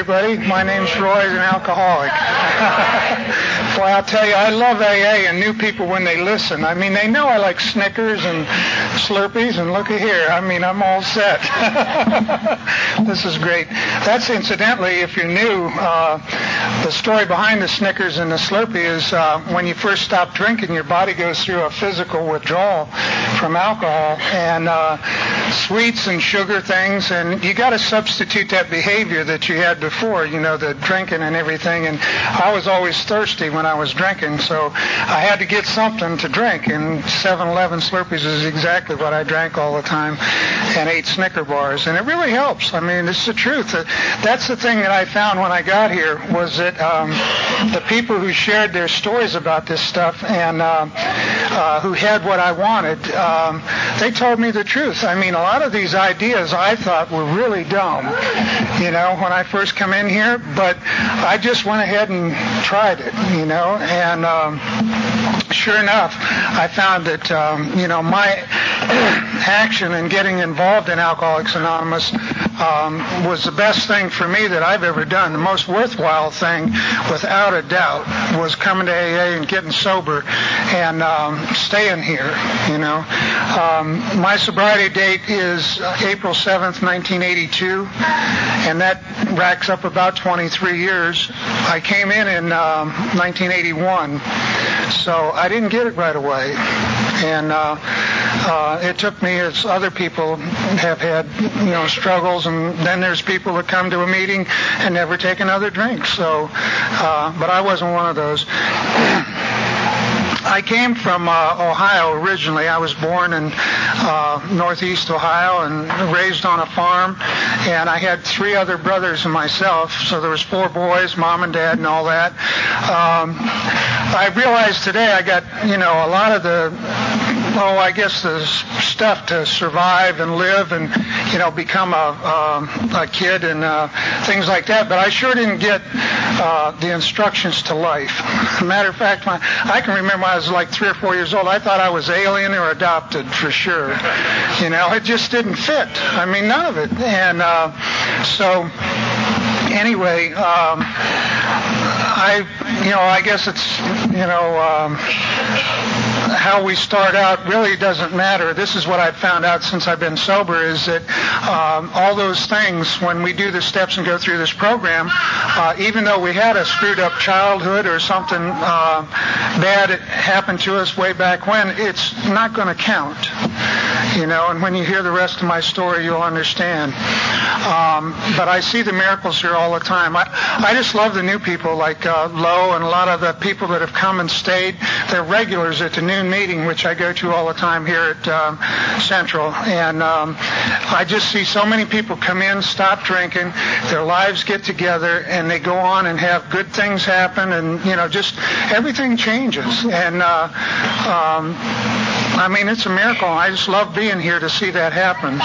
everybody. My name's Roy, an alcoholic. Boy, I'll tell you, I love AA and new people when they listen. I mean, they know I like Snickers and Slurpees, and look at here. I mean, I'm all set. This is great. That's incidentally, if you're new, the story behind the Snickers and the Slurpee is when you first stop drinking, your body goes through a physical withdrawal from alcohol and sweets and sugar things, and you got to substitute that behavior that you had before, you know, the drinking and everything. And I was always thirsty when I was drinking, so I had to get something to drink, and 7-Eleven Slurpees is exactly what I drank all the time, and ate Snicker bars, and it really helps. I mean, it's the truth. That's the thing that I found when I got here, was that the people who shared their stories about this stuff and who had what I wanted, they told me the truth. I mean, a lot of these ideas I thought were really dumb, you know, when I first come in here, but I just went ahead and tried it, you know, and sure enough, I found that, you know, my action in getting involved in Alcoholics Anonymous was the best thing for me that I've ever done. The most worthwhile thing, without a doubt, was coming to AA and getting sober and staying here, you know. My sobriety date is April 7th, 1982, and that racks up about 23 years. I came in 1981, so I didn't get it right away. And it took me, as other people have had, you know, struggles, and then there's people that come to a meeting and never take another drink. So, but I wasn't one of those. I came from Ohio originally. I was born in northeast Ohio and raised on a farm, and I had 3 other brothers and myself, so there was 4 boys, mom and dad and all that. I realized today I got, you know, a lot of the stuff to survive and live and, you know, become a kid and things like that, but I sure didn't get the instructions to life. Matter of fact, I can remember when I was like 3 or 4 years old, I thought I was alien or adopted for sure. You know, it just didn't fit. I mean, none of it. And so anyway, I guess it's, you know, how we start out really doesn't matter. This is what I've found out since I've been sober, is that all those things, when we do the steps and go through this program, even though we had a screwed up childhood or something bad happened to us way back when, it's not going to count. You know, and when you hear the rest of my story, you'll understand. But I see the miracles here all the time. I just love the new people like Lo and a lot of the people that have come and stayed. They're regulars at the noon meeting, which I go to all the time here at Central. And I just see so many people come in, stop drinking, their lives get together, and they go on and have good things happen, and, you know, just everything changes. And I mean, it's a miracle. I just love being here to see that happen.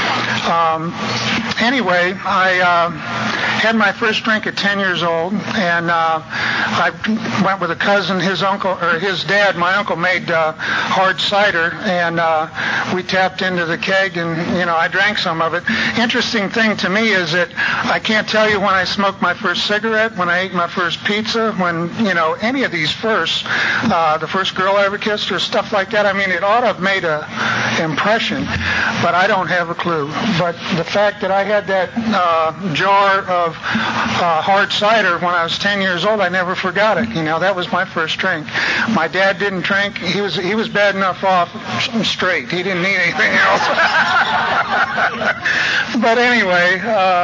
Anyway, I had my first drink at 10 years old, and I went with a cousin. His dad, my uncle, made hard cider, and we tapped into the keg, and, you know, I drank some of it. Interesting thing to me is that I can't tell you when I smoked my first cigarette, when I ate my first pizza, when, you know, any of these firsts, the first girl I ever kissed or stuff like that. I mean, it ought to have made an impression, but I don't have a clue. But the fact that I had that jar of hard cider when I was 10 years old, I never forgot it. You know, that was my first drink. My dad didn't drink. He was bad enough off straight. He didn't need anything else. But anyway,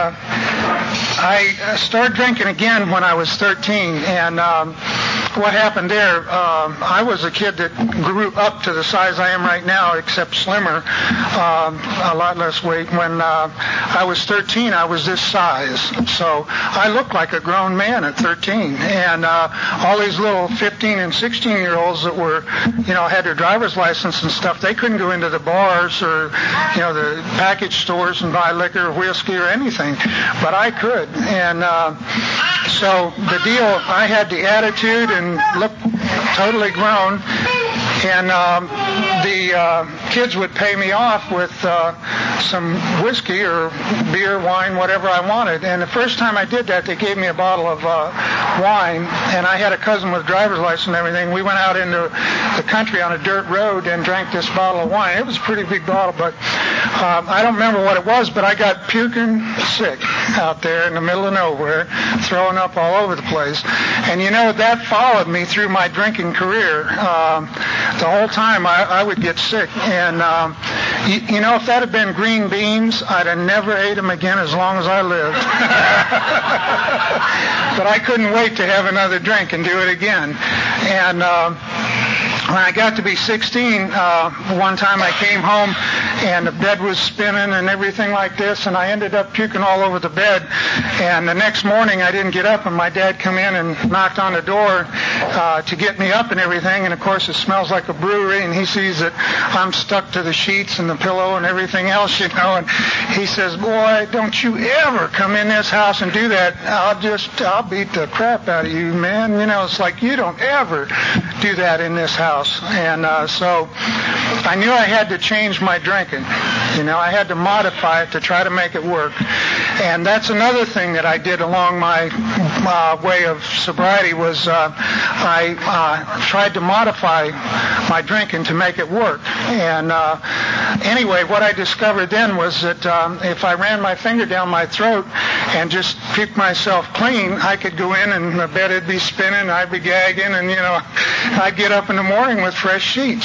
I started drinking again when I was 13, and what happened there, I was a kid that grew up to the size I am right now, except slimmer, a lot less weight. When I was 13, I was this size. So I looked like a grown man at 13. And all these little 15 and 16-year-olds that were, you know, had their driver's license and stuff, they couldn't go into the bars or, you know, the package stores and buy liquor or whiskey or anything. But I could. And so the deal, I had the attitude and looked totally grown. And the kids would pay me off with some whiskey or beer, wine, whatever I wanted. And the first time I did that, they gave me a bottle of wine, and I had a cousin with a driver's license and everything. We went out into the country on a dirt road and drank this bottle of wine. It was a pretty big bottle, but I don't remember what it was, but I got puking sick out there in the middle of nowhere, throwing up all over the place. And that followed me through my drinking career. The whole time I would get sick. And, if that had been green beans, I'd have never ate them again as long as I lived. But I couldn't wait to have another drink and do it again. And when I got to be 16, one time I came home and the bed was spinning and everything like this, and I ended up puking all over the bed. And the next morning I didn't get up, and my dad come in and knocked on the door to get me up and everything. And of course it smells like a brewery, and he sees that I'm stuck to the sheets and the pillow and everything else, and he says, "Boy, don't you ever come in this house and do that. I'll beat the crap out of you, man. It's like you don't ever do that in this house." And so I knew I had to change my drinking. I had to modify it to try to make it work. And that's another thing that I did along my way of sobriety was I tried to modify my drinking to make it work. And anyway, what I discovered then was that if I ran my finger down my throat and just puked myself clean, I could go in and the bed would be spinning, I'd be gagging, and I'd get up in the morning with fresh sheets.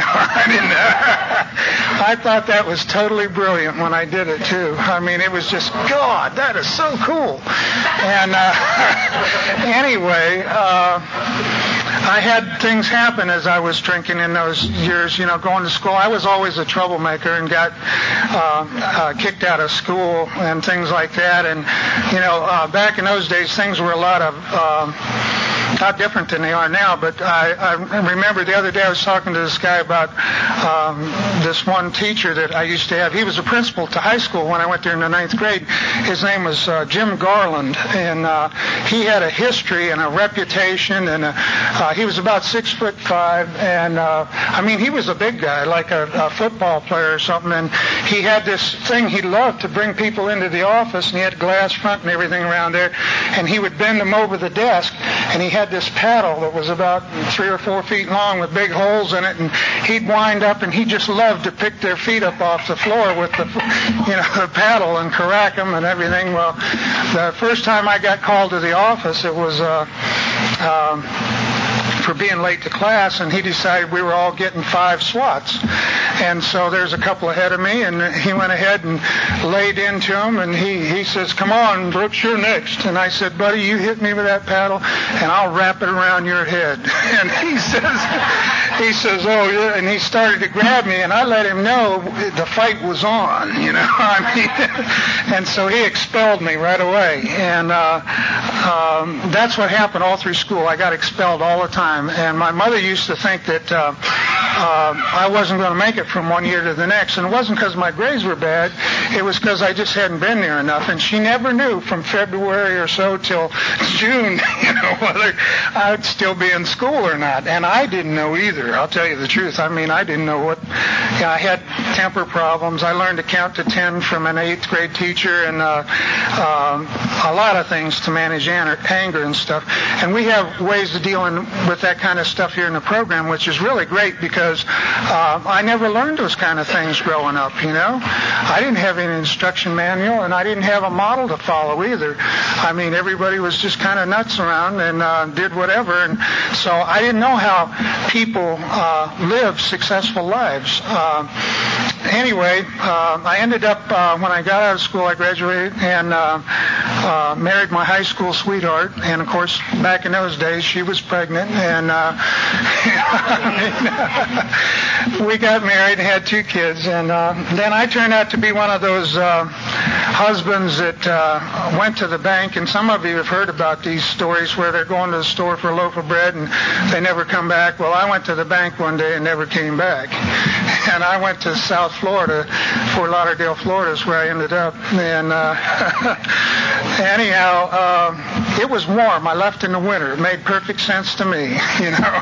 I thought that was totally brilliant when I did it too. I mean, it was just, God, that is so cool. And anyway, I had things happen as I was drinking in those years, going to school. I was always a troublemaker and got kicked out of school and things like that. And, back in those days, things were a lot different than they are now. But I remember the other day I was talking to this guy about this one teacher that I used to have. He was a principal to high school when I went there in the 9th grade. His name was Jim Garland, and he had a history and a reputation, and he was about 6'5", and he was a big guy, like a football player or something. And he had this thing he loved to bring people into the office, and he had glass front and everything around there, and he would bend them over the desk, and he had this paddle that was about 3 or 4 feet long with big holes in it, and he'd wind up and he just loved to pick their feet up off the floor with the paddle and crack them and everything. Well, the first time I got called to the office, it was for being late to class, and he decided we were all getting 5 swats. And so there's a couple ahead of me, and he went ahead and laid into him, and he says, "Come on, Brooks, you're next." And I said, "Buddy, you hit me with that paddle, and I'll wrap it around your head." And he says, "Oh, yeah." And he started to grab me, and I let him know the fight was on, and so he expelled me right away. And that's what happened all through school. I got expelled all the time. And my mother used to think that I wasn't going to make it from one year to the next. And it wasn't because my grades were bad. It was because I just hadn't been there enough. And she never knew from February or so till June, whether I would still be in school or not. And I didn't know either. I'll tell you the truth. I didn't know what. I had temper problems. I learned to count to 10 from an 8th grade teacher, and a lot of things to manage anger and stuff. And we have ways of dealing with that kind of stuff here in the program, which is really great because I never learned those kind of things growing up, I didn't have any instruction manual, and I didn't have a model to follow either. Everybody was just kind of nuts around and did whatever, and so I didn't know how people live successful lives. Anyway, I ended up, when I got out of school, I graduated and married my high school sweetheart. And, of course, back in those days, she was pregnant. And we got married and had 2 kids. And then I turned out to be one of those husbands that went to the bank. And some of you have heard about these stories where they're going to the store for a loaf of bread and they never come back. Well, I went to the bank one day and never came back. And I went to South Florida, Fort Lauderdale, Florida is where I ended up. And anyhow, it was warm. I left in the winter. It made perfect sense to me, you know.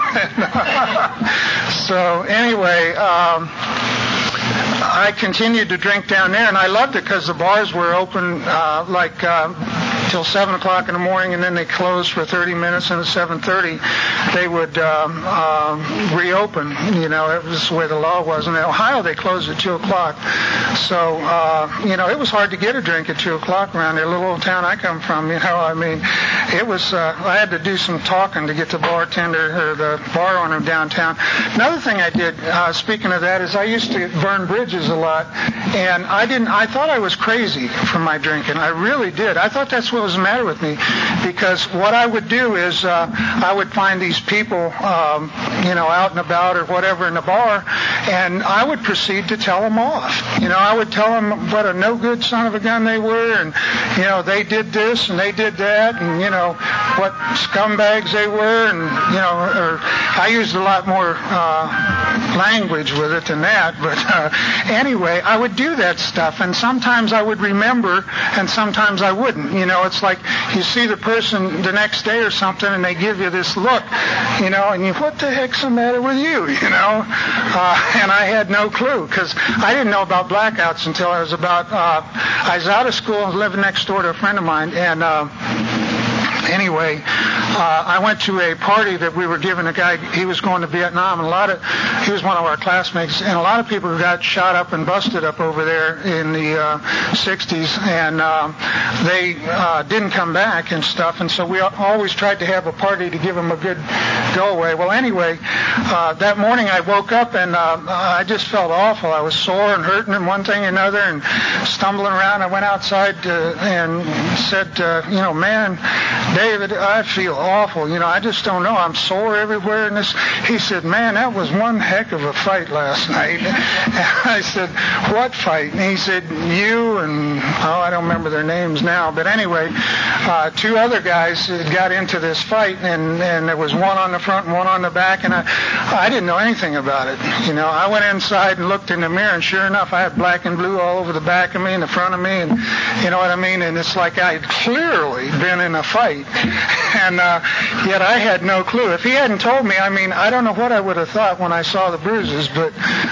So anyway, I continued to drink down there, and I loved it because the bars were open till 7 o'clock in the morning, and then they closed for 30 minutes, and at 7:30 they would reopen. You know, it was the way the law was. In Ohio, they closed at 2 o'clock. So, you know, it was hard to get a drink at 2 o'clock around there, little old town I come from, you know. I mean, it was, I had to do some talking to get the bartender or the bar owner downtown. Another thing I did, speaking of that, is I used to burn bridges a lot, and I thought I was crazy from my drinking. I really did. I thought that's what was the matter with me, because what I would do is I would find these people, you know, out and about or whatever in the bar, and I would proceed to tell them off. You know, I would tell them what a no good son of a gun they were, and, you know, they did this and they did that, and, you know, what scumbags they were, and, you know, or I used a lot more language with it than that, but anyway, I would do that stuff, and sometimes I would remember, and sometimes I wouldn't. You know, it's like you see the person the next day or something, and they give you this look, you know, and you, what the heck's the matter with you, you know? And I had no clue, because I didn't know about blackouts until I was I was out of school and living next door to a friend of mine, and anyway, I went to a party that we were giving a guy. He was going to Vietnam, and he was one of our classmates, and a lot of people got shot up and busted up over there in the 60s, and they didn't come back and stuff, and so we always tried to have a party to give them a good go-away. Well, anyway, that morning I woke up, and I just felt awful. I was sore and hurting and one thing and another, and stumbling around. I went outside and said, you know, man, David, I feel awful. You know, I just don't know. I'm sore everywhere. And he said, man, that was one heck of a fight last night. And I said, what fight? And he said, you and, I don't remember their names now. But anyway, two other guys got into this fight, and there was one on the front and one on the back, and I didn't know anything about it. You know, I went inside and looked in the mirror, and sure enough, I had black and blue all over the back of me and the front of me, and you know what I mean? And it's like I had clearly been in a fight. And yet I had no clue. If he hadn't told me, I mean, I don't know what I would have thought when I saw the bruises, but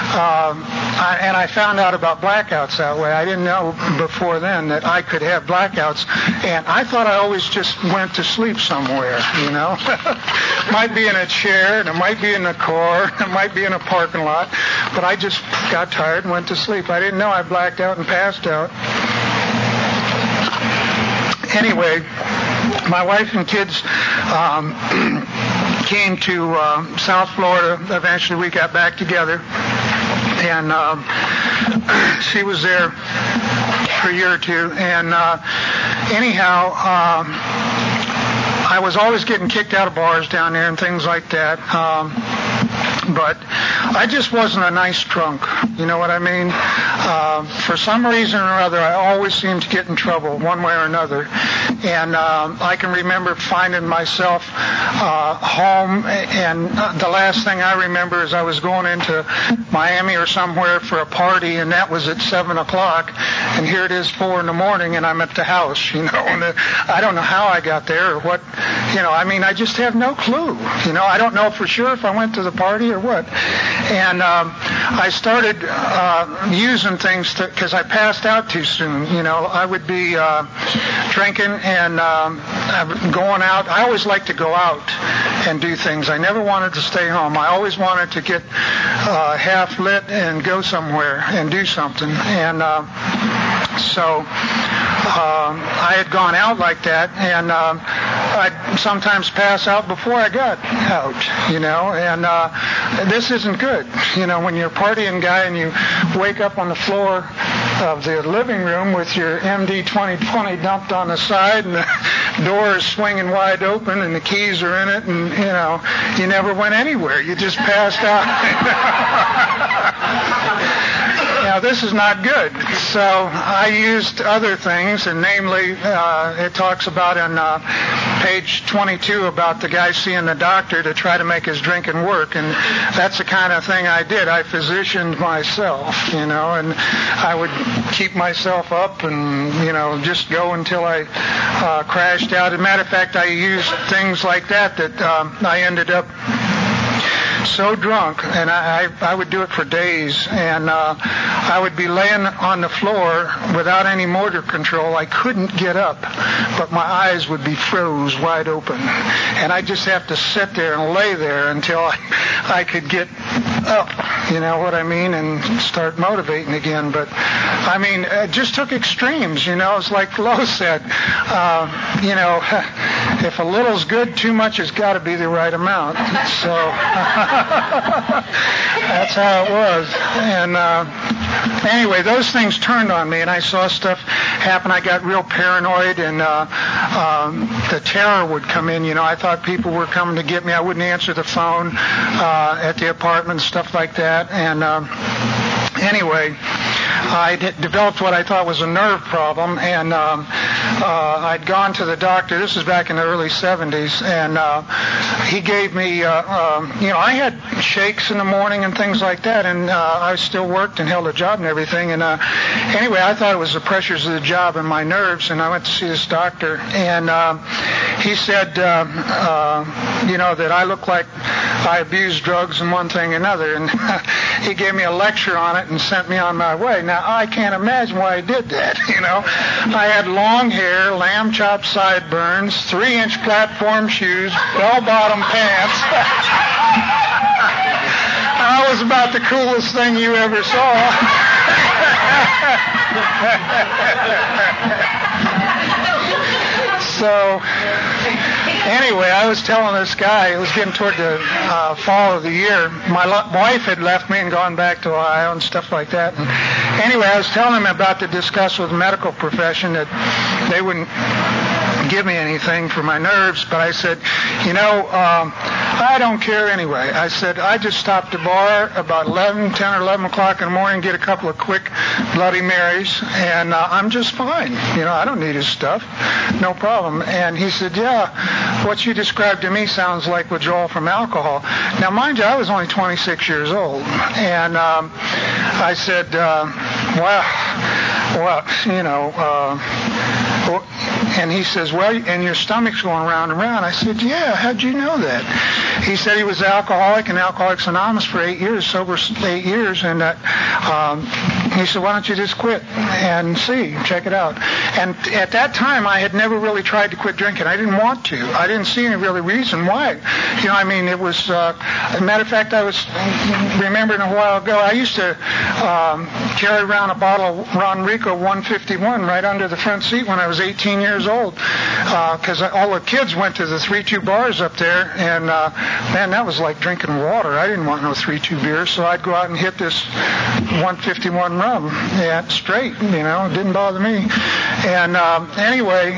I found out about blackouts that way. I didn't know before then that I could have blackouts, and I thought I always just went to sleep somewhere, you know. Might be in a chair, and it might be in the car, it might be in a parking lot, but I just got tired and went to sleep. I didn't know I blacked out and passed out. Anyway, my wife and kids came to South Florida. Eventually we got back together, and she was there for a year or two, and anyhow, I was always getting kicked out of bars down there and things like that. But I just wasn't a nice drunk, you know what I mean? For some reason or other, I always seemed to get in trouble one way or another. And I can remember finding myself home, and the last thing I remember is I was going into Miami or somewhere for a party, and that was at 7 o'clock, and here it is 4 in the morning, and I'm at the house, you know, and I don't know how I got there or what, you know, I mean, I just have no clue, you know, I don't know for sure if I went to the party or what. And I started using things because I passed out too soon. You know, I would be drinking and going out. I always liked to go out and do things. I never wanted to stay home. I always wanted to get half lit and go somewhere and do something. And so I had gone out like that, and I'd sometimes pass out before I got out, you know, and this isn't good. You know, when you're a partying guy and you wake up on the floor of the living room with your MD 2020 dumped on the side, and the door is swinging wide open, and the keys are in it, and, you know, you never went anywhere. You just passed out. Now, this is not good. So I used other things, and namely, it talks about in page 22 about the guy seeing the doctor to try to make his drinking work, and that's the kind of thing I did. I physicianed myself, and I would keep myself up and, just go until I crashed out. As a matter of fact, I used things like that I ended up so drunk, and I would do it for days, and I would be laying on the floor without any motor control. I couldn't get up, but my eyes would be froze wide open, and I'd just have to sit there and lay there until I could get up, you know what I mean, and start motivating again. But I mean, it just took extremes, It's like Lowe said, if a little's good, too much has got to be the right amount. So that's how it was. And anyway, those things turned on me, and I saw stuff happen. I got real paranoid, and the terror would come in. I thought people were coming to get me. I wouldn't answer the phone at the apartment, stuff like that. And anyway, I developed what I thought was a nerve problem, and I'd gone to the doctor. This was back in the early 70s, and he gave me, I had shakes in the morning and things like that, and I still worked and held a job and everything. And anyway, I thought it was the pressures of the job and my nerves, and I went to see this doctor, and he said, that I look like I abused drugs and one thing and another, and he gave me a lecture on it and sent me on my way. Now, I can't imagine why I did that, I had long hair, lamb chop sideburns, 3-inch platform shoes, bell-bottom pants. I was about the coolest thing you ever saw. So, anyway, I was telling this guy, it was getting toward the fall of the year. My wife had left me and gone back to Ohio and stuff like that. And anyway, I was telling him about to discuss with the medical profession that they wouldn't give me anything for my nerves, but I said, I don't care anyway. I said, I just stopped the bar about 10 or 11 o'clock in the morning, get a couple of quick Bloody Marys, and I'm just fine. I don't need his stuff. No problem. And he said, yeah, what you described to me sounds like withdrawal from alcohol. Now, mind you, I was only 26 years old, and I said, and he says, well, and your stomach's going round and round. I said, yeah, how'd you know that? He said he was alcoholic in Alcoholics Anonymous for 8 years, sober 8 years, and he said, why don't you just quit and check it out. And at that time, I had never really tried to quit drinking. I didn't want to. I didn't see any really reason why. It was, as a matter of fact, I was remembering a while ago, I used to carry around a bottle of Ron Rico 151 right under the front seat when I was 18 years old, because all the kids went to the 3-2 bars up there, and man, that was like drinking water. I didn't want no 3-2 beer, so I'd go out and hit this 151 rum, straight, it didn't bother me. And anyway,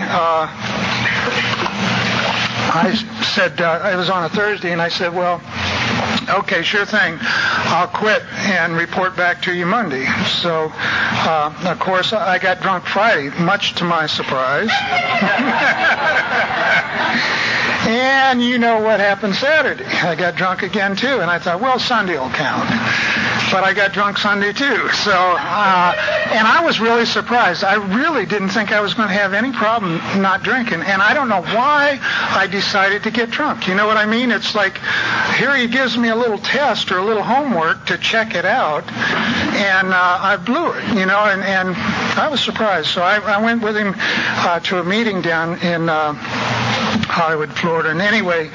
I said, it was on a Thursday, and I said, well, okay, sure thing. I'll quit and report back to you Monday. So, of course, I got drunk Friday, much to my surprise. And you know what happened Saturday. I got drunk again, too. And I thought, well, Sunday will count. But I got drunk Sunday, too. So, and I was really surprised. I really didn't think I was going to have any problem not drinking. And I don't know why I decided to get drunk. You know what I mean? It's like, here he gives me a little test or a little homework to check it out. And I blew it, and I was surprised. So I went with him to a meeting down in Hollywood, Florida. And anyway,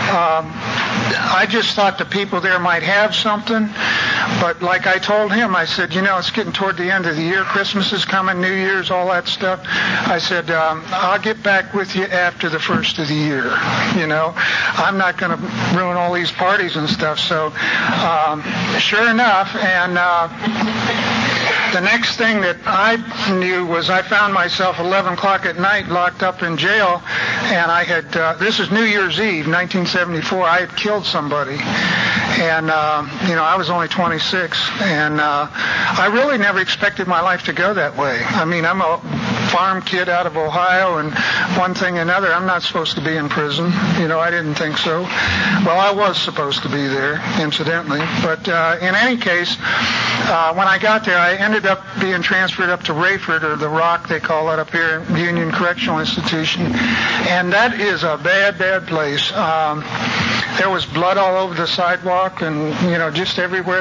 I just thought the people there might have something. But like I told him, I said, it's getting toward the end of the year. Christmas is coming, New Year's, all that stuff. I said, I'll get back with you after the first of the year. I'm not going to ruin all these parties and stuff. So sure enough, and the next thing that I knew was I found myself 11 o'clock at night locked up in jail, and I had, this is New Year's Eve, 1974, I had killed somebody. And, I was only 26, and I really never expected my life to go that way. I mean, I'm a farm kid out of Ohio, and one thing and another. I'm not supposed to be in prison. I didn't think so. Well, I was supposed to be there, incidentally. But in any case, when I got there, I ended up being transferred up to Rayford, or the Rock, they call it up here, Union Correctional Institution. And that is a bad, bad place. There was blood all over the sidewalk, and just everywhere.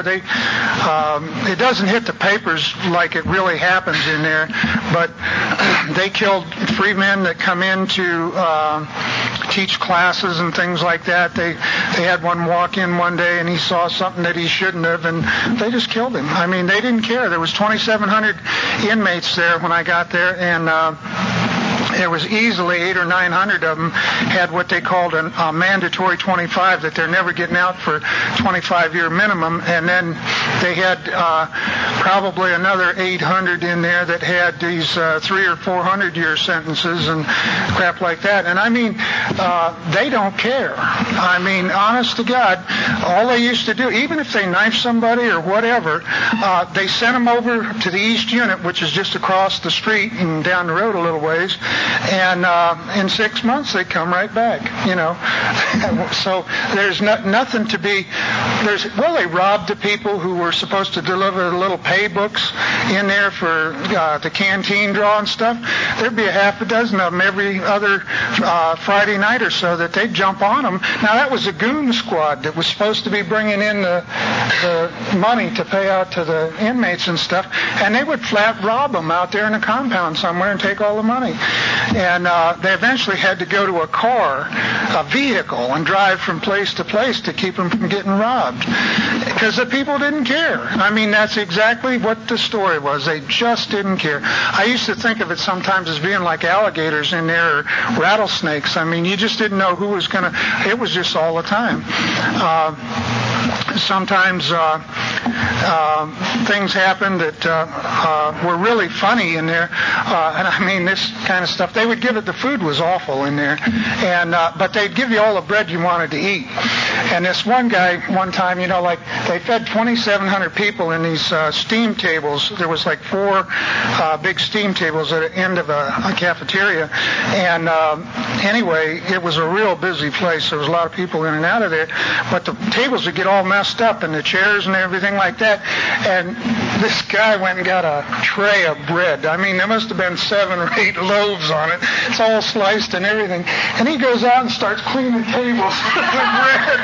It doesn't hit the papers like it really happens in there, but they killed free men that come in to teach classes and things like that. They had one walk in one day, and he saw something that he shouldn't have, and they just killed him. I mean, they didn't care. There was 2,700 inmates there when I got there, and there was easily 800 or 900 of them had what they called a mandatory 25, that they're never getting out for 25-year minimum. And then they had probably another 800 in there that had these 300 or 400-year sentences and crap like that. And I mean, they don't care. I mean, honest to God, all they used to do, even if they knifed somebody or whatever, they sent them over to the East Unit, which is just across the street and down the road a little ways. And in 6 months they come right back, So there's nothing to be. They robbed the people who were supposed to deliver the little pay books in there for the canteen draw and stuff. There'd be a half a dozen of them every other Friday night or so that they'd jump on them. Now that was a goon squad that was supposed to be bringing in the money to pay out to the inmates and stuff, and they would flat rob them out there in a compound somewhere and take all the money. And they eventually had to go to a vehicle, and drive from place to place to keep them from getting robbed, because the people didn't care. I mean, that's exactly what the story was. They just didn't care. I used to think of it sometimes as being like alligators in there, or rattlesnakes. I mean, you just didn't know who was going to. It was just all the time. Sometimes things happened that were really funny in there, and I mean, this kind of stuff. They would give it. The food was awful in there, and but they'd give you all the bread you wanted to eat. And this one guy, one time, like they fed 2,700 people in these steam tables. There was like 4 big steam tables at the end of a cafeteria, and anyway, it was a real busy place. There was a lot of people in and out of there, but the tables would get all messed up, and the chairs and everything like that. And this guy went and got a tray of bread. I mean, there must have been 7 or 8 loaves on it. It's all sliced and everything. And he goes out and starts cleaning tables with the bread.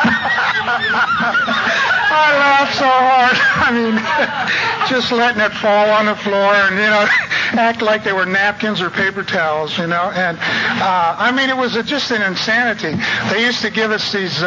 I laughed so hard. I mean, just letting it fall on the floor and, act like they were napkins or paper towels, And, I mean, it was just an insanity. They used to give us these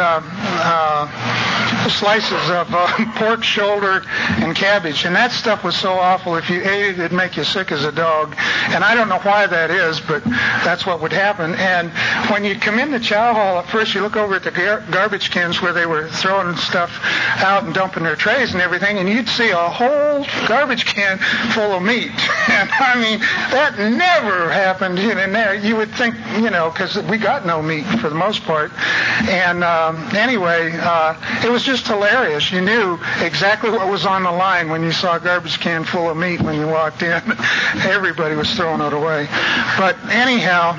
slices of pork shoulder and cabbage, and that stuff was so awful. If you ate it, it'd make you sick as a dog. And I don't know why that is, but that's what would happen. And when you come in the chow hall, at first you look over at the garbage cans where they were throwing stuff out and dumping their trays and everything, and you'd see a whole garbage can full of meat. And I mean, that never happened in there. You would think, because we got no meat for the most part. And anyway, it was just hilarious. You knew exactly what was on the line when you saw a garbage can full of meat when you walked in. Everybody was throwing it away. But anyhow,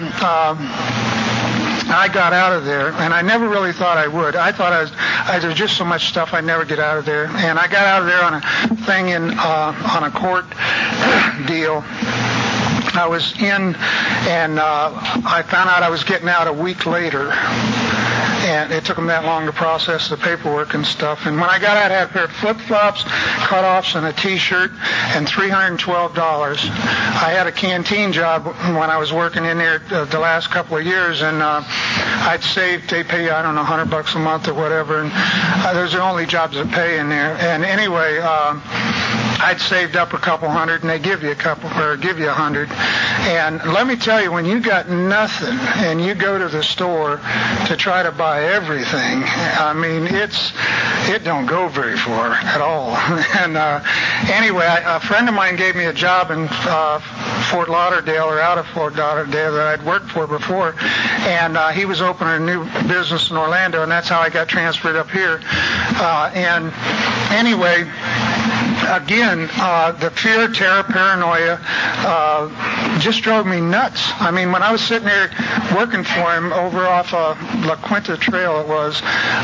I got out of there, and I never really thought I would. I thought there was just so much stuff I'd never get out of there. And I got out of there on a thing on a court deal. I was in, and I found out I was getting out a week later. And it took them that long to process the paperwork and stuff. And when I got out, I had a pair of flip-flops, cutoffs, and a T-shirt, and $312. I had a canteen job when I was working in there the last couple of years, and I'd saved, they pay, I don't know, $100 a month or whatever, and those are the only jobs that pay in there. And anyway, I'd saved up a couple hundred, and they give you $100. And let me tell you, when you got nothing and you go to the store to try to buy everything, I mean, it don't go very far at all. And anyway, a friend of mine gave me a job in Fort Lauderdale, or out of Fort Lauderdale, that I'd worked for before, and he was opening a new business in Orlando, and that's how I got transferred up here. And anyway, again, the fear, terror, paranoia just drove me nuts. I mean, when I was sitting there working for him over off La Quinta Trail, it was,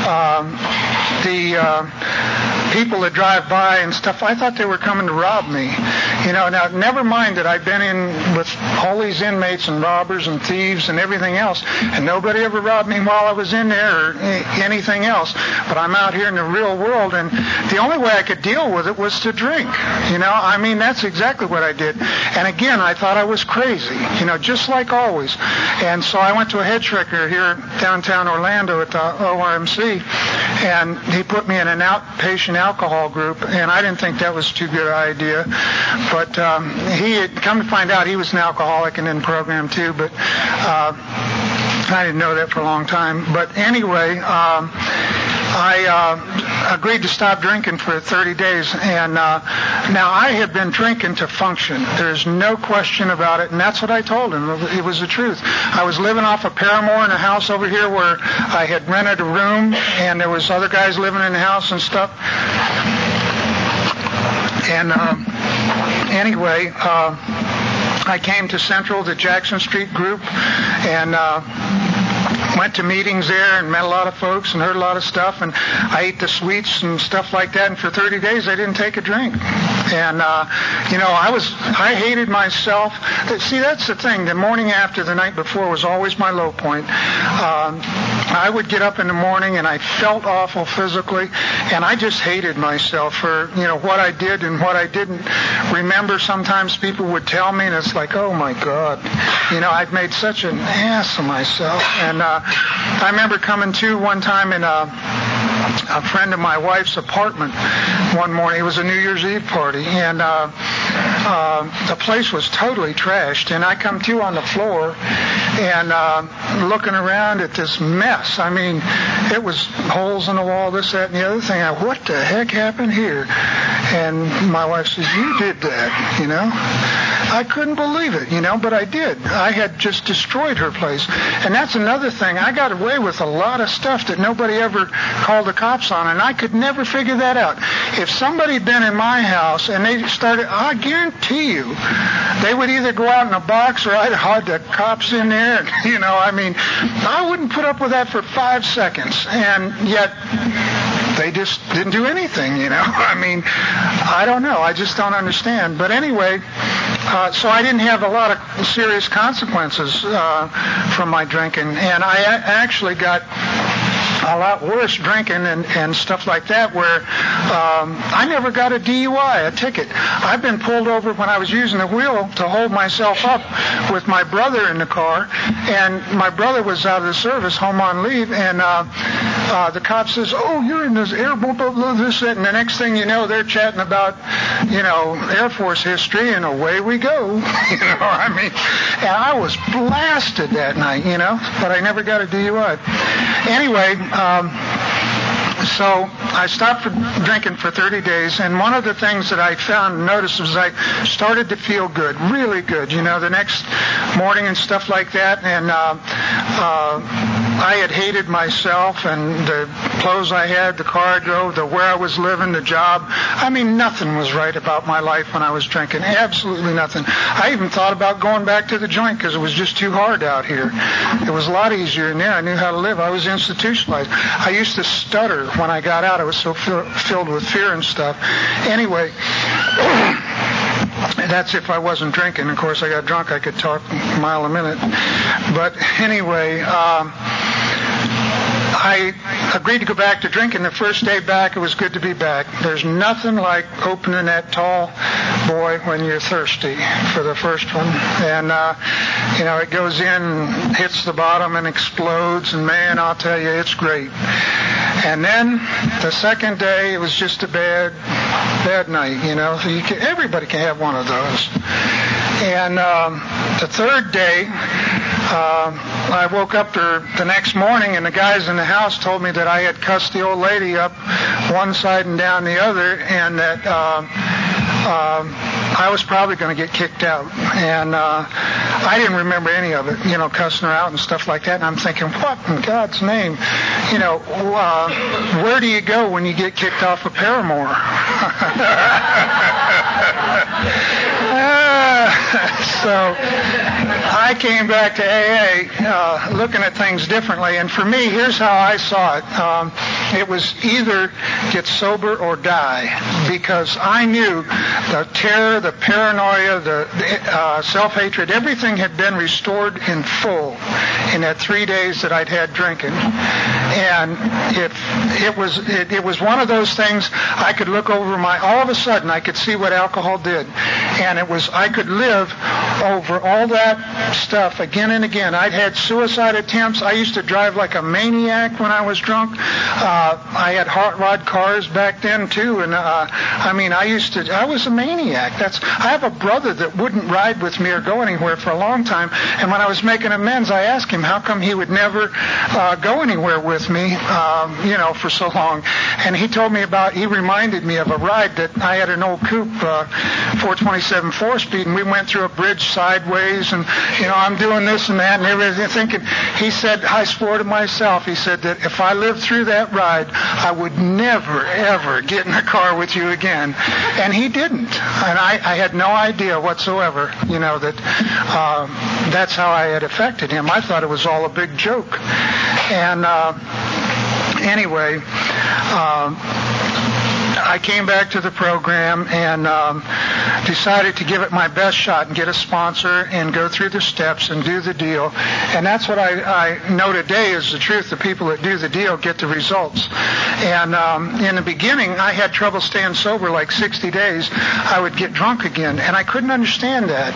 the people that drive by and stuff, I thought they were coming to rob me. Now, never mind that I've been in with all these inmates and robbers and thieves and everything else, and nobody ever robbed me while I was in there or anything else. But I'm out here in the real world, and the only way I could deal with it was to drink. I mean, that's exactly what I did. And again, I thought I was crazy, just like always. And so I went to a head shrinker here downtown Orlando at the ORMC, and he put me in an outpatient alcohol group, and I didn't think that was too good an idea. But he had come to find out he was an alcoholic and in program too, but I didn't know that for a long time. But anyway, I agreed to stop drinking for 30 days, and now I had been drinking to function. There's no question about it, and that's what I told him. It was the truth. I was living off of Paramore in a house over here where I had rented a room, and there was other guys living in the house and stuff. And anyway, I came to Central, the Jackson Street group, and went to meetings there and met a lot of folks and heard a lot of stuff, and I ate the sweets and stuff like that, and for 30 days I didn't take a drink. And I hated myself. See, that's the thing. The morning after the night before was always my low point. I would get up in the morning and I felt awful physically, and I just hated myself for what I did and what I didn't remember. Sometimes people would tell me, and it's like, oh my God, I've made such an ass of myself. And I remember coming to one time in a friend of my wife's apartment one morning. It was a New Year's Eve party, and the place was totally trashed. And I come to on the floor and looking around at this mess. I mean, it was holes in the wall, this, that, and the other thing. What the heck happened here? And my wife says, you did that, I couldn't believe it, but I did. I had just destroyed her place. And that's another thing. I got away with a lot of stuff that nobody ever called the cops on, and I could never figure that out. If somebody had been in my house and they started, I guarantee you, they would either go out in a box or I'd hide the cops in there. I wouldn't put up with that for 5 seconds. And yet, they just didn't do anything, I don't know. I just don't understand. But anyway, so I didn't have a lot of serious consequences from my drinking. And I actually got a lot worse drinking and stuff like that, where I never got a DUI, a ticket. I've been pulled over when I was using the wheel to hold myself up with my brother in the car, and my brother was out of the service, home on leave, and the cop says, oh, you're in this air, blah, blah, blah, this, that, and the next thing you know, they're chatting about, Air Force history, and away we go. And I was blasted that night, but I never got a DUI. Anyway, so I stopped drinking for 30 days, and one of the things that I noticed was I started to feel good, really good, the next morning and stuff like that, and I had hated myself and the clothes I had, the car I drove, where I was living, the job. Nothing was right about my life when I was drinking, absolutely nothing. I even thought about going back to the joint because it was just too hard out here. It was a lot easier in there. I knew how to live. I was institutionalized. I used to stutter when I got out. I was so filled with fear and stuff. Anyway, that's if I wasn't drinking. Of course, I got drunk. I could talk a mile a minute. But anyway, I agreed to go back to drinking. The first day back, it was good to be back. There's nothing like opening that tall boy when you're thirsty for the first one. And, it goes in, hits the bottom, and explodes. And, man, I'll tell you, it's great. And then the second day, it was just a bad night, So everybody can have one of those. And the third day, I woke up the next morning, and the guys in the house told me that I had cussed the old lady up one side and down the other, and that I was probably going to get kicked out. And I didn't remember any of it, cussing her out and stuff like that. And I'm thinking, what in God's name? Where do you go when you get kicked off of Paramore? So I came back to AA looking at things differently. And for me, here's how I saw it. It was either get sober or die, because I knew the terror, the paranoia, the self-hatred, everything had been restored in full in that 3 days that I'd had drinking. And it was one of those things I could look over all of a sudden I could see what alcohol did. And I could live over all that stuff again and again. I'd had suicide attempts. I used to drive like a maniac when I was drunk. I had hot rod cars back then too. And I was a maniac. I have a brother that wouldn't ride with me or go anywhere for a long time. And when I was making amends, I asked him how come he would never go anywhere with me, for so long. And he reminded me of a ride that I had an old coupe, 427 4-speed, and we went through a bridge sideways, and I'm doing this and that and everything. He said, I swore to myself, he said that if I lived through that ride, I would never ever get in a car with you again. And he didn't, and I had no idea whatsoever, that's how I had affected him. I thought it was all a big joke. And anyway, I came back to the program and decided to give it my best shot and get a sponsor and go through the steps and do the deal. And that's what I know today is the truth. The people that do the deal get the results. And in the beginning, I had trouble staying sober, like 60 days. I would get drunk again, and I couldn't understand that.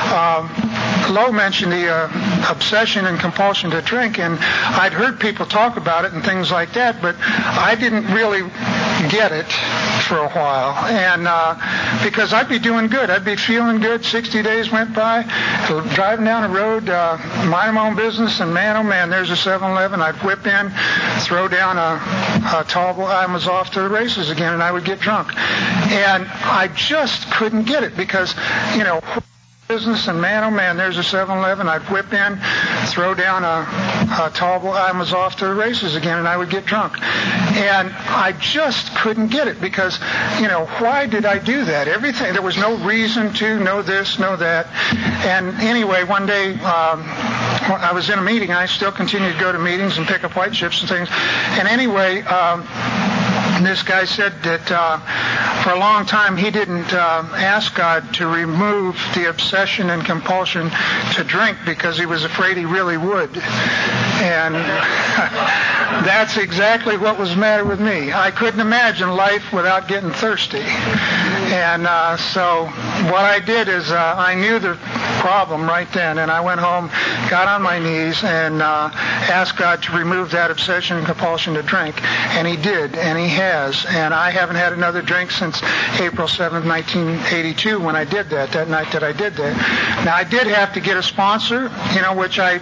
Lo mentioned the obsession and compulsion to drink, and I'd heard people talk about it and things like that, but I didn't really get it for a while. And because I'd be doing good. I'd be feeling good. 60 days went by, driving down the road, minding my own business, and man, oh man, there's a 7-Eleven. I'd whip in, throw down a tall boy. I was off to the races again, and I would get drunk. And I just couldn't get it because, business, and man, oh man, there's a 7-Eleven. I'd whip in, throw down a tall boy. I was off to the races again, and I would get drunk. And I just couldn't get it because, why did I do that? Everything, there was no reason to, no this, no that. And anyway, one day, I was in a meeting. I still continued to go to meetings and pick up white chips and things. And anyway, this guy said that for a long time he didn't ask God to remove the obsession and compulsion to drink because he was afraid he really would. And that's exactly what was the matter with me. I couldn't imagine life without getting thirsty. And so what I did is I knew the problem right then, and I went home, got on my knees, and asked God to remove that obsession and compulsion to drink. And he did, and he has. And I haven't had another drink since April 7th, 1982, when I did that night that I did that. Now, I did have to get a sponsor, which I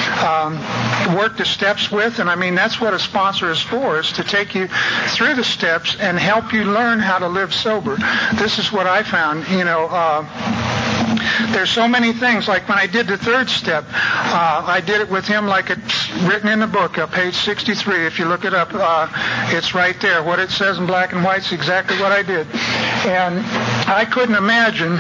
worked the steps with. And I mean, that's what a sponsor is for, is to take you through the steps and help you learn how to live sober. This is what I found, there's so many things. Like when I did the third step, I did it with him like it's written in the book, page 63. If you look it up, it's right there. What it says in black and white is exactly what I did. And I couldn't imagine,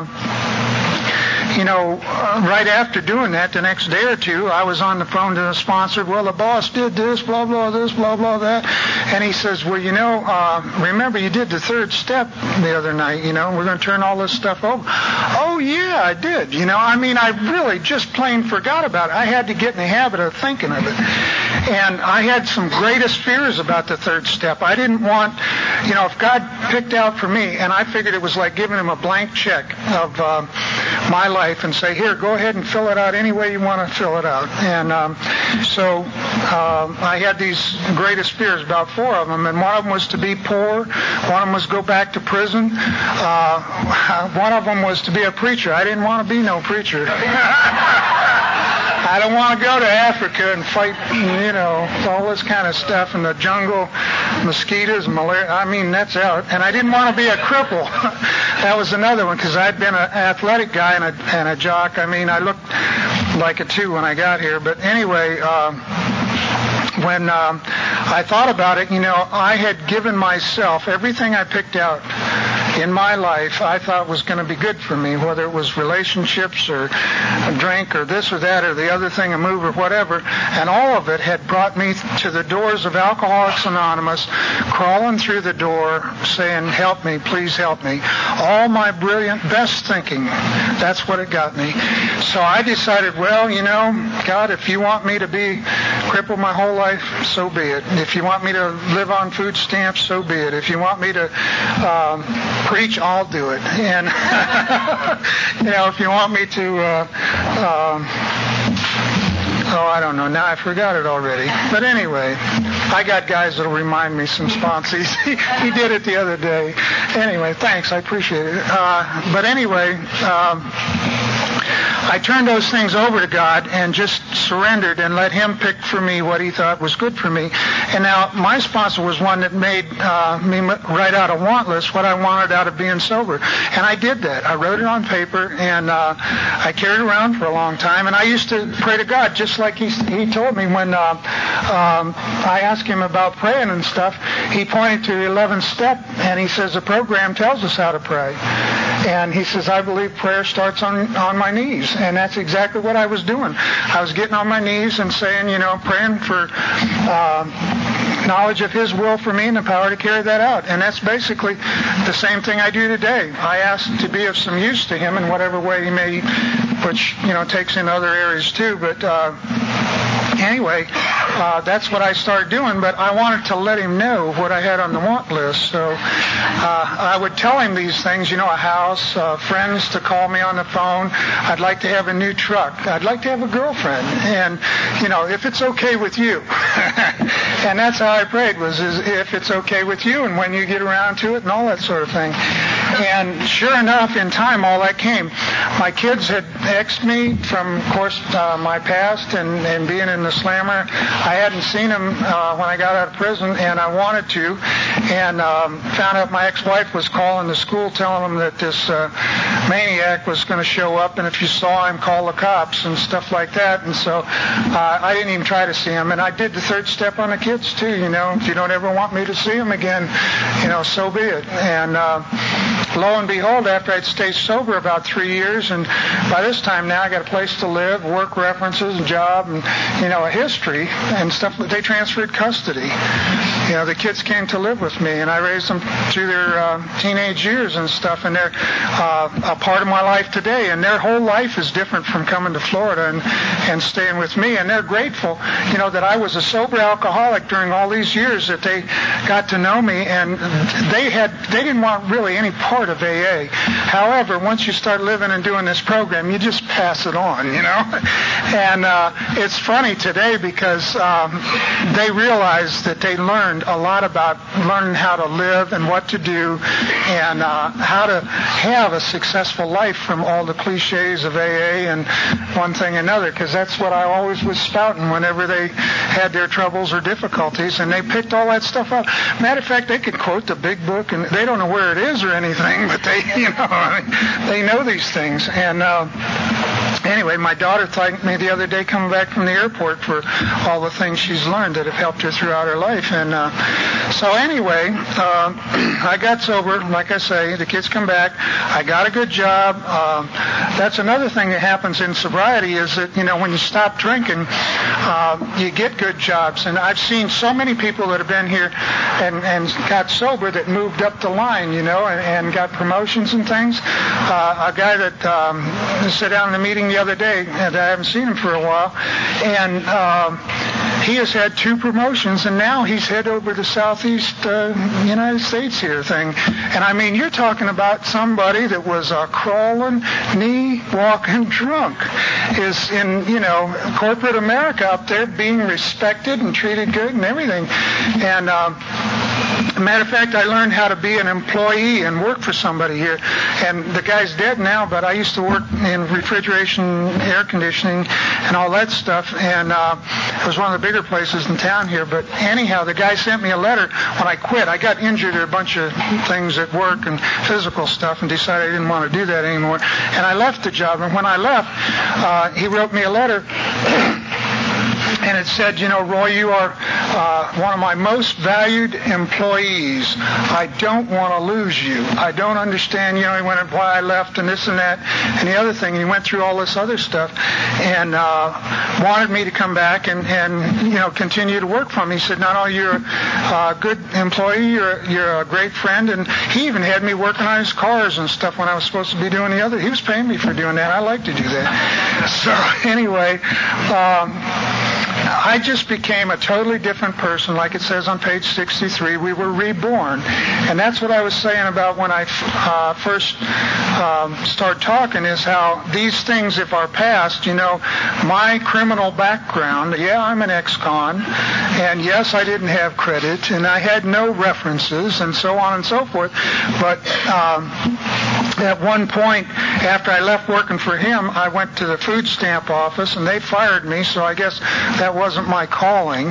right after doing that, the next day or two, I was on the phone to the sponsor. Well, the boss did this, blah, blah, this, blah, blah, that. And he says, well, remember you did the third step the other night, we're going to turn all this stuff over. Oh, yeah, I did. I really just plain forgot about it. I had to get in the habit of thinking of it. And I had some greatest fears about the third step. I didn't want, if God picked out for me, and I figured it was like giving him a blank check of my life and say, here, go ahead and fill it out any way you want to fill it out. And so I had these greatest fears, about 4 of them, and one of them was to be poor, one of them was to go back to prison, one of them was to be a preacher. I didn't want to be no preacher. I don't want to go to Africa and fight, all this kind of stuff in the jungle, mosquitoes, malaria. I mean, that's out. And I didn't want to be a cripple. That was another one, because I'd been an athletic guy and a jock. I mean, I looked like it too when I got here. But anyway, when I thought about it, I had given myself everything I picked out in my life I thought was going to be good for me, whether it was relationships or a drink or this or that or the other thing, a move or whatever, and all of it had brought me to the doors of Alcoholics Anonymous, crawling through the door saying, help me, please help me. All my brilliant best thinking, that's what it got me. So I decided, well, God, if you want me to be crippled my whole life, so be it. If you want me to live on food stamps, so be it. If you want me to preach, I'll do it. And if you want me to I don't know. Now I forgot it already. But anyway, I got guys that'll remind me, some sponsees. He did it the other day. Anyway, thanks. I appreciate it. But anyway, I turned those things over to God and just surrendered and let Him pick for me what He thought was good for me. And now my sponsor was one that made me write out a want list, what I wanted out of being sober. And I did that. I wrote it on paper, and I carried it around for a long time. And I used to pray to God, just like He told me when I asked Him about praying and stuff. He pointed to the 11th step, and He says the program tells us how to pray. And He says, I believe prayer starts on my knees. And that's exactly what I was doing. I was getting on my knees and saying, praying for knowledge of His will for me and the power to carry that out. And that's basically the same thing I do today. I ask to be of some use to Him in whatever way He may, which, takes in other areas too. But anyway, that's what I started doing, but I wanted to let Him know what I had on the want list. So I would tell Him these things, a house, friends to call me on the phone. I'd like to have a new truck. I'd like to have a girlfriend. And, if it's okay with you. And that's how I prayed, was if it's okay with you and when you get around to it and all that sort of thing. And sure enough, in time, all that came. My kids had texted me from, of course, my past and being in the Slammer. I hadn't seen them when I got out of prison, and I wanted to. And found out my ex-wife was calling the school telling them that this maniac was going to show up, and if you saw him, call the cops and stuff like that. And so I didn't even try to see him. And I did the third step on the kids, too. If you don't ever want me to see him again, so be it. And lo and behold, after I'd stayed sober about 3 years, and by this time now I got a place to live, work references, and job, and, a history and stuff, they transferred custody. The kids came to live with me, and I raised them through their teenage years and stuff, and they're a part of my life today, and their whole life is different from coming to Florida and staying with me, and they're grateful, that I was a sober alcoholic during all these years, that they got to know me, and they didn't want really any part of AA. However, once you start living and doing this program, you just pass it on, And it's funny today because they realize that they learned a lot about learning how to live and what to do and how to have a successful life from all the cliches of AA and one thing and another, because that's what I always was spouting whenever they had their troubles or difficulties, and they picked all that stuff up. Matter of fact, they could quote the big book, and they don't know where it is or anything, but they, they know these things. And anyway, my daughter thanked me the other day coming back from the airport for all the things she's learned that have helped her throughout her life. And so anyway, I got sober, like I say. The kids come back. I got a good job. That's another thing that happens in sobriety is that, when you stop drinking, you get good jobs. And I've seen so many people that have been here and got sober that moved up the line, and got promotions and things. A guy that sat down in a meeting the other day, and I haven't seen him for a while, and he has had 2 promotions, and now he's head over to Southeast United States here thing. And I mean, you're talking about somebody that was a crawling, knee-walking drunk is in, corporate America up there being respected and treated good and everything. And Matter of fact, I learned how to be an employee and work for somebody here. And the guy's dead now, but I used to work in refrigeration, air conditioning, and all that stuff. And it was one of the bigger places in town here. But anyhow, the guy sent me a letter when I quit. I got injured at a bunch of things at work and physical stuff and decided I didn't want to do that anymore. And I left the job. And when I left, he wrote me a letter. And it said, Roy, you are one of my most valued employees. I don't want to lose you. I don't understand, why I left and this and that and the other thing. And he went through all this other stuff and wanted me to come back and continue to work for him. He said, not only you're a good employee, you're a great friend. And he even had me working on his cars and stuff when I was supposed to be doing the other. He was paying me for doing that. I like to do that. So anyway, I just became a totally different person, like it says on page 63. We were reborn. And that's what I was saying about when I first started talking, is how these things, if are past, my criminal background, I'm an ex-con, and yes, I didn't have credit, and I had no references, and so on and so forth. But at one point, after I left working for him, I went to the food stamp office, and they fired me, so I guess that wasn't my calling.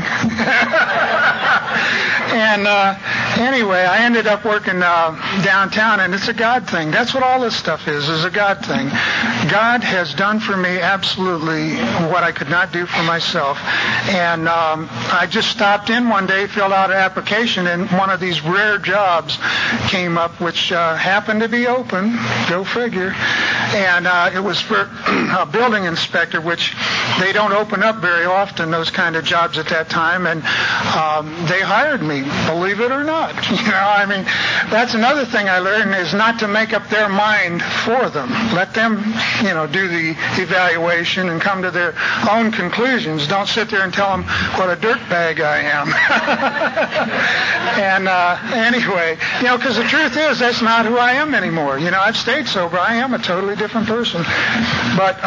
And anyway, I ended up working downtown, and it's a God thing. That's what all this stuff is a God thing. God has done for me absolutely what I could not do for myself. And I just stopped in one day, filled out an application, and one of these rare jobs came up, which happened to be open. Go figure. And it was for a building inspector, which they don't open up very often, those kind of jobs at that time. And they hired me, believe it or not. That's another thing I learned, is not to make up their mind for them. Let them, do the evaluation and come to their own conclusions. Don't sit there and tell them what a dirtbag I am. And anyway, because the truth is, that's not who I am anymore. I've stayed sober. I am a totally different person. But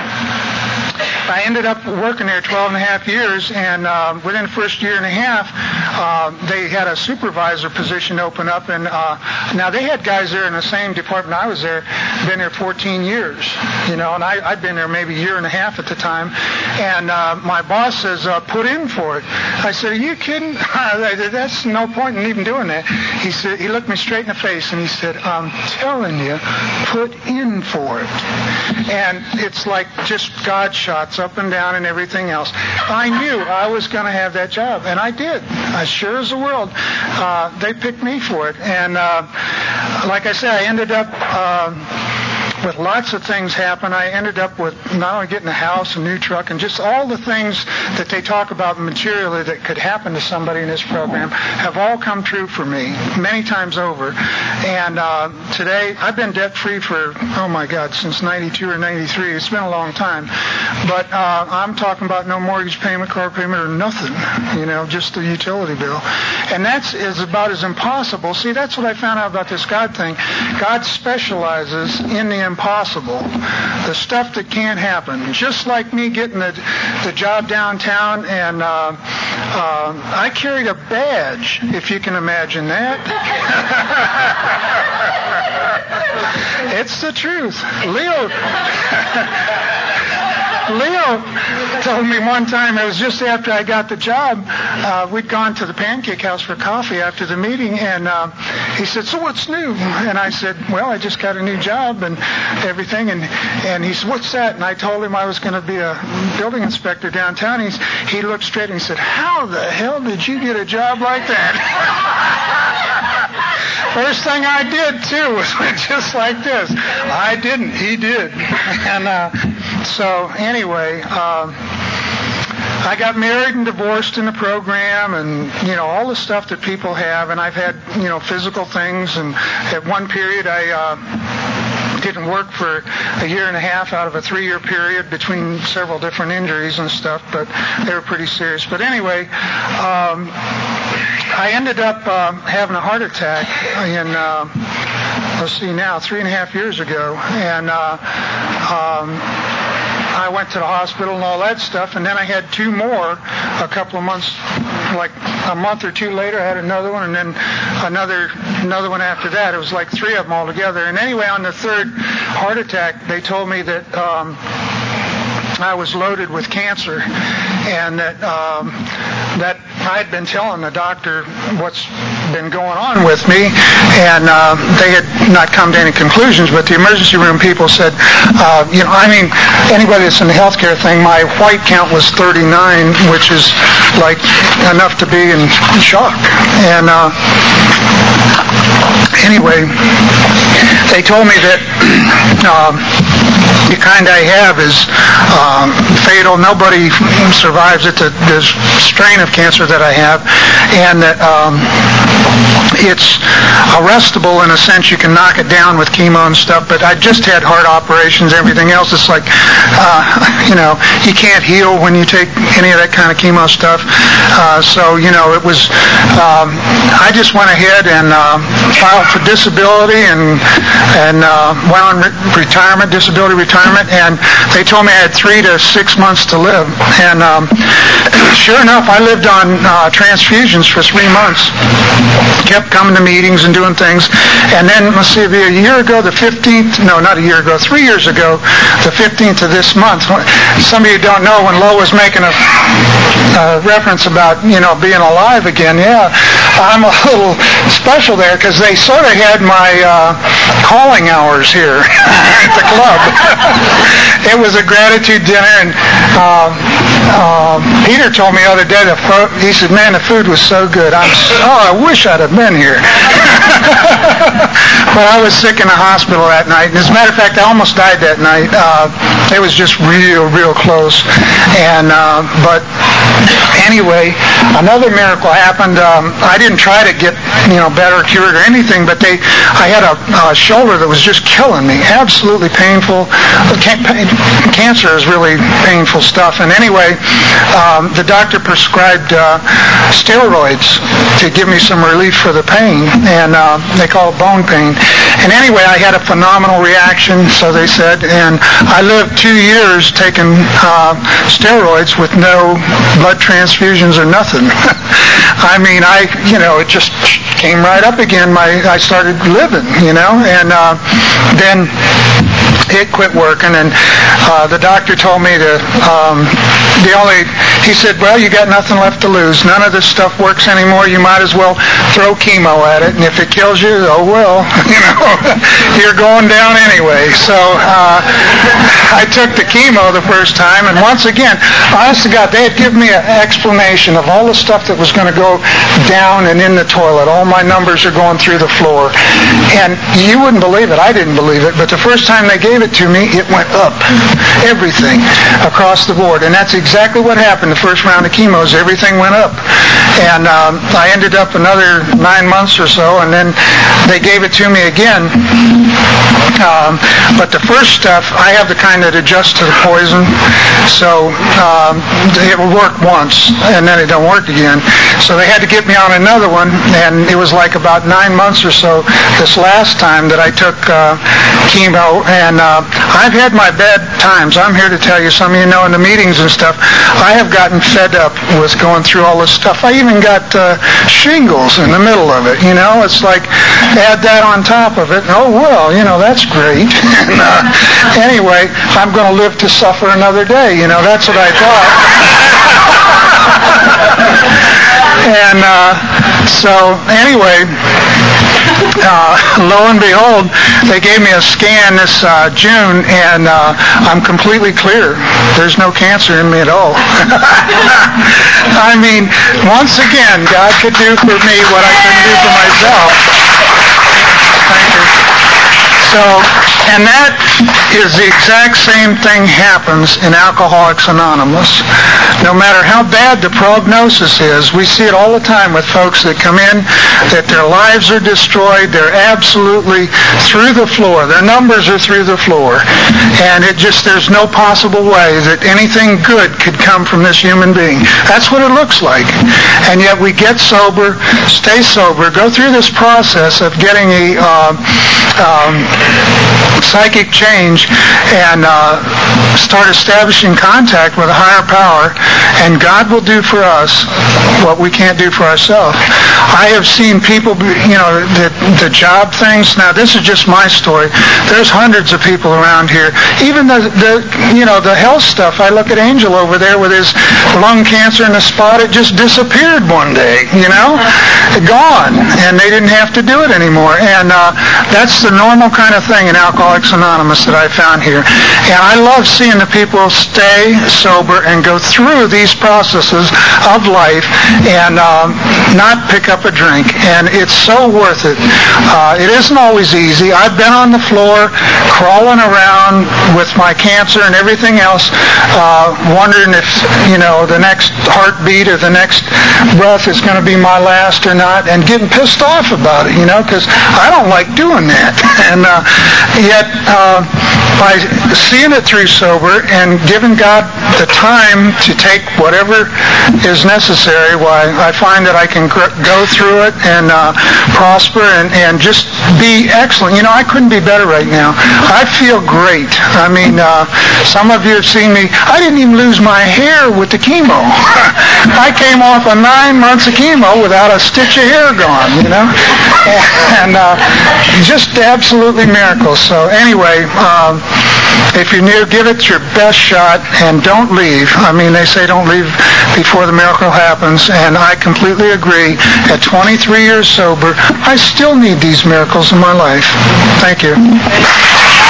I ended up working there 12 and a half years, and within the first year and a half, they had a supervisor position open up, and now they had guys there in the same department I was there, been there 14 years, and I'd been there maybe a year and a half at the time, and my boss says, put in for it. I said, are you kidding? That's no point in even doing that. He said, he looked me straight in the face, and he said, I'm telling you, put in for it. And it's like just God shots up and down and everything else. I knew I was going to have that job, and I did, as sure as the world. They picked me for it, and like I said, I ended up with lots of things happen. I ended up with not only getting a house, a new truck, and just all the things that they talk about materially that could happen to somebody in this program have all come true for me many times over. And today, I've been debt-free for, since 92 or 93. It's been a long time. But I'm talking about no mortgage payment, car payment, or nothing, just the utility bill. And that is about as impossible. See, that's what I found out about this God thing. God specializes in the impossible, the stuff that can't happen. Just like me getting the job downtown, and I carried a badge, if you can imagine that. It's the truth. Leo told me one time, it was just after I got the job, we'd gone to the Pancake House for coffee after the meeting, and he said, so what's new? And I said, well, I just got a new job and everything. And he said, what's that? And I told him I was going to be a building inspector downtown. He looked straight and he said, how the hell did you get a job like that? First thing I did, too, was just like this. I didn't. He did. And so anyway, I got married and divorced in the program, and all the stuff that people have, and I've had physical things, and at one period I didn't work for a year and a half out of a 3-year period between several different injuries and stuff, but they were pretty serious. But anyway, I ended up having a heart attack in 3.5 years ago, and I went to the hospital and all that stuff, and then I had two more a couple of months, like a month or two later. I had another one, and then another one after that. It was like three of them all together. And anyway, on the third heart attack, they told me that I was loaded with cancer, and that I'd been telling the doctor what's been going on with me, and they had not come to any conclusions, but the emergency room people said, anybody that's in the healthcare thing, my white count was 39, which is like enough to be in shock. And anyway, they told me that the kind I have is fatal. Nobody survives it, the strain of cancer that I have, and that it's arrestable in a sense. You can knock it down with chemo and stuff, but I just had heart operations, everything else. It's like, you can't heal when you take any of that kind of chemo stuff. It was, I just went ahead and filed for disability and went on disability retirement, and they told me I had 3 to 6 months to live. And sure enough, I lived on transfusions for 3 months. Kept coming to meetings and doing things. And then, let's see, a year ago, the 15th, no, not a year ago, 3 years ago, the 15th of this month, some of you don't know, when Lo was making a reference about, being alive again, yeah, I'm a little special there because they sort of had my calling hours here at the club. It was a gratitude dinner, and Peter told me the other day, he said, man, the food was so good. I wish I'd have been here. But I was sick in the hospital that night. And as a matter of fact, I almost died that night. It was just real close. And but anyway, another miracle happened. I didn't try to get better, cured, or anything, but I had a shoulder that was just killing me, absolutely painful. Cancer is really painful stuff. And anyway, the doctor prescribed steroids to give me some relief for the pain, and they call it bone pain. And anyway, I had a phenomenal reaction, so they said, and I lived 2 years taking steroids with no blood transfusions or nothing. I mean, it just came right up again. I started living, and then it quit working, and the doctor told me he said, well, you got nothing left to lose. None of this stuff works anymore. You might as well throw chemo at it, and if it kills you, oh well, you're going down anyway. So I took the chemo the first time, and once again, honest to God, they had given me an explanation of all the stuff that was going to go down and in the toilet. All my numbers are going through the floor. And you wouldn't believe it. I didn't believe it. But the first time they gave it to me, it went up. Everything across the board. And that's exactly what happened. The first round of chemos, everything went up. And I ended up another 9 months or so, and then they gave it to me again. But the first stuff, I have the kind that adjusts to the poison. So it will work once, and then it don't work again. So they had to get me on another one, and it was like about 9 months or so this last time that I took chemo. And I've had my bad times. I'm here to tell you, some of you know, in the meetings and stuff, I have gotten fed up with going through all this stuff. I even got shingles in the middle of it. It's like, add that on top of it. Oh, well, that's great. And, anyway, I'm going to live to suffer another day. That's what I thought. And so anyway, lo and behold, they gave me a scan this June, and I'm completely clear. There's no cancer in me at all. I mean, once again, God could do for me what I couldn't do for myself. Thank you. So, and that is the exact same thing happens in Alcoholics Anonymous. No matter how bad the prognosis is, we see it all the time with folks that come in, that their lives are destroyed, they're absolutely through the floor, their numbers are through the floor, and there's no possible way that anything good could come from this human being. That's what it looks like. And yet we get sober, stay sober, go through this process of getting a psychic check change and start establishing contact with a higher power, and God will do for us what we can't do for ourselves. I have seen people, the job things. Now, this is just my story. There's hundreds of people around here. Even the health stuff. I look at Angel over there with his lung cancer in a spot. It just disappeared one day, gone, and they didn't have to do it anymore. And that's the normal kind of thing in Alcoholics Anonymous that I found here. And I love seeing the people stay sober and go through these processes of life and not pick up a drink. And it's so worth it. It isn't always easy. I've been on the floor crawling around with my cancer and everything else, wondering if, the next heartbeat or the next breath is going to be my last or not, and getting pissed off about it, because I don't like doing that. And yet, by seeing it through sober and giving God the time to take whatever is necessary, why I find that I can go through it and prosper and just be excellent. I couldn't be better right now. I feel great. I mean, some of you have seen me. I didn't even lose my hair with the chemo. I came off of 9 months of chemo without a stitch of hair gone, and just absolutely miracles. So anyway, if you're new, give it your best shot and don't leave. I mean, they say don't leave before the miracle happens, and I completely agree. At 23 years sober, I still need these miracles in my life. Thank you.